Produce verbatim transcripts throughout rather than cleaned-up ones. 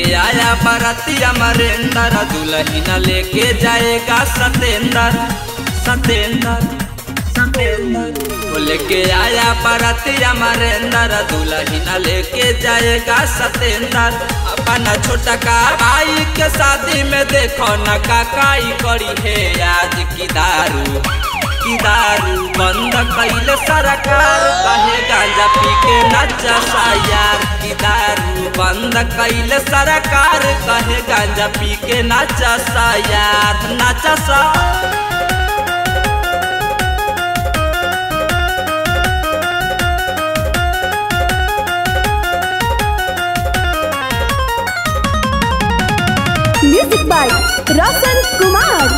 आया बरातिया मरेंद्र, दुल्हन लेके जाएगा सतेंद्र सतेंद्र सतेंद्र। लेके आया बरातिया मरेंद्र, दुल्हन लेके जाएगा सतेंद्र। अपना छोटा का भाई के शादी में देखो न काकाई करी है आज की दारू की दारू बंद कैल सरकार, कहे गांजा पी के नचा सा यार की दारू बंद कैल सरकार, कहे गांजा पी के नचा सा यार नचा सा। Music by Roshan Kumar.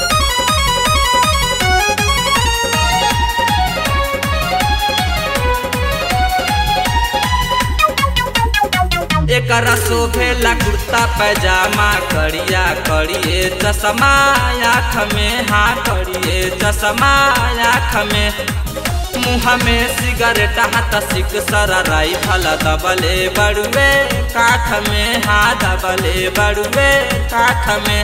एकरा शोभेला कुर्ता पैजामा, करिया करिए चश्मा आँख में, हाँ करिए चश्मा आँख में। मुँह में सिगरेट हाथ सिक सरा राइफल दबले बड़ुए काख में, हाँ दबले बड़ुए काख में।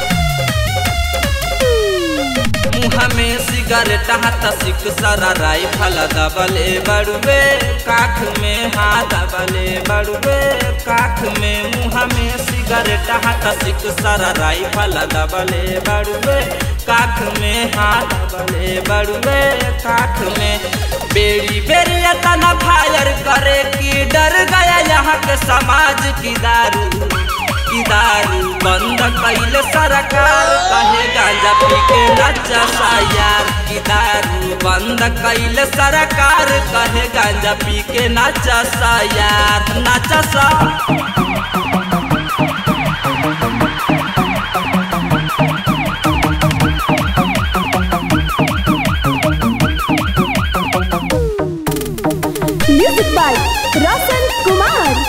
मुँह में सिगरेट हाथ सिक सरा राइफल दबले बड़ुए काख में, हाँ दबले बड़ुए काख में। मुँह में सिगरेट हाथ सिक सरा राइफल दबले बड़ुए काख में, हाँ दबले बड़ुए काख में। बेरी बेरी तना फायर करे कि डर गया यहाँ के समाज की दारू की दारू बंद कैल सरकार, कहे गांजा पी के नचा सा यार की दारू बंद कैल सरकार, कहे गांजा पी के नचा सा यार नचा सा। Music by Roshan Kumar.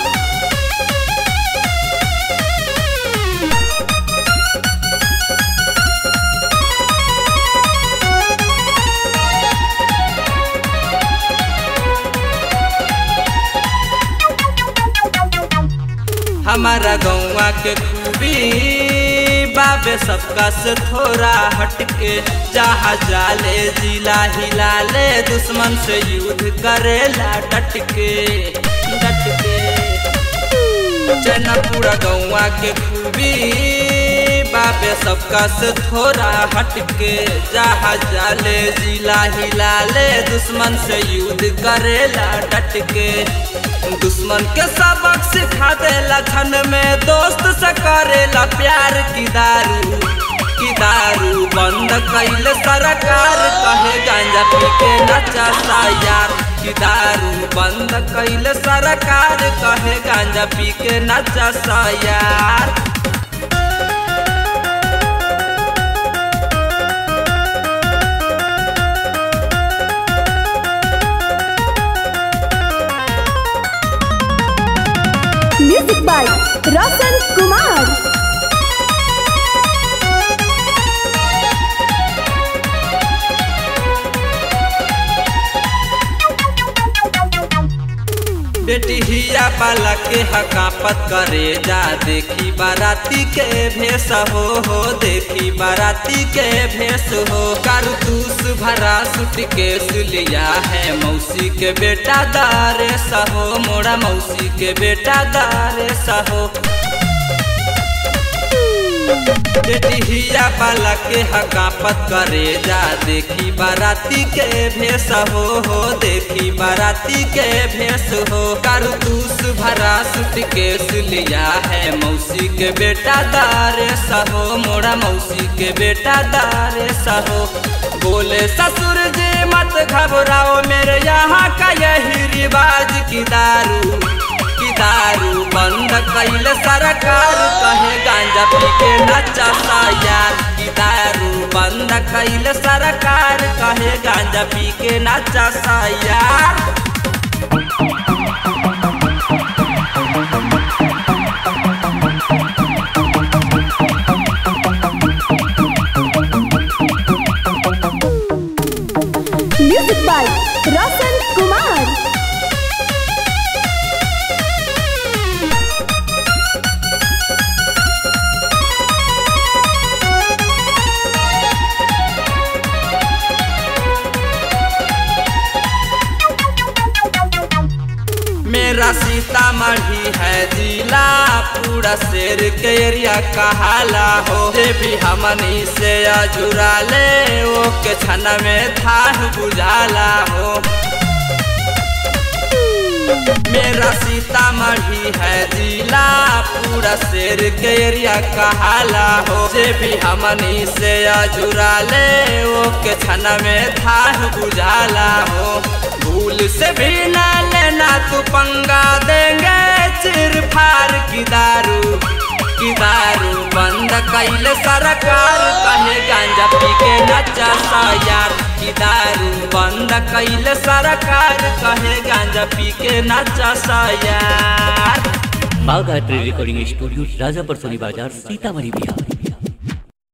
हमारा गौवा के खूबी बाबे सबका से थोड़ा हटके, जहाँ जाले जिला हिलाले दुश्मन से युद्ध करेला डटके डटके। पूरा गौवा के खूबी बाबे सबका से थोड़ा हटके, जहाँ जाले जिला हिलाले दुश्मन से युद्ध करेला डटके। दुश्मन के सबक सिखा देला छन में, दोस्त से करेला प्यार की दारू की दारू बंद कैल सरकार, कहे गांजा पी के नचा सा यार की दारू बंद कैल सरकार, कहे गांजा पी के नचा सा यार। Music by Roshan Kumar. बेटी हिया बाला के हकापत करे जा, देखी बाराती के भेष हो हो देखी बाराती के भेष हो। कारतूस भरा सूटकेस लिया है मौसी के बेटा दारे सहो, मोड़ा मौसी के बेटा दारे सहो। बेटी हिया बाला के हकापत करे जा, देखी बाराती के भेष हो हो देखी बाराती के भेष हो। कारतूस भरा सूटकेस लिया है मौसी के बेटा दारे सहो, मोड़ा मौसी के बेटा दारे सहो। बोले ससुर जी मत घबराओ, मेरे यहाँ का यही रिवाज की दारू की दारू बंद कैल सरकार, कहे गांजा पी के नचा सा यार की दारू बंद कैल सरकार, कहे गांजा पी के नचा सा यार। Music by Roshan Kumar. पूरा शेर के एरिया कहाला हो। जे भी हमनी से अजुरा ले वो के छना में थाह बुझाला हो। मेरा सीतामढ़ी है जिला पूरा शेर के एरिया कहाला हो। जे भी हमनी से अजुरा ले वो के छना में थाह बुझाला हो। भूल से भी ना लेना तू पंगा देंगे चिर फार की दारू की दारू बंद कैल सरकार कहे गांजा पी के नचा सा यार की दारू बंद कैल सरकार कहे गांजा पी के नचा सा यार। बाघ रिकॉर्डिंग स्टूडियो राजापुर सोनी बाजार सीतामढ़ी बिहार।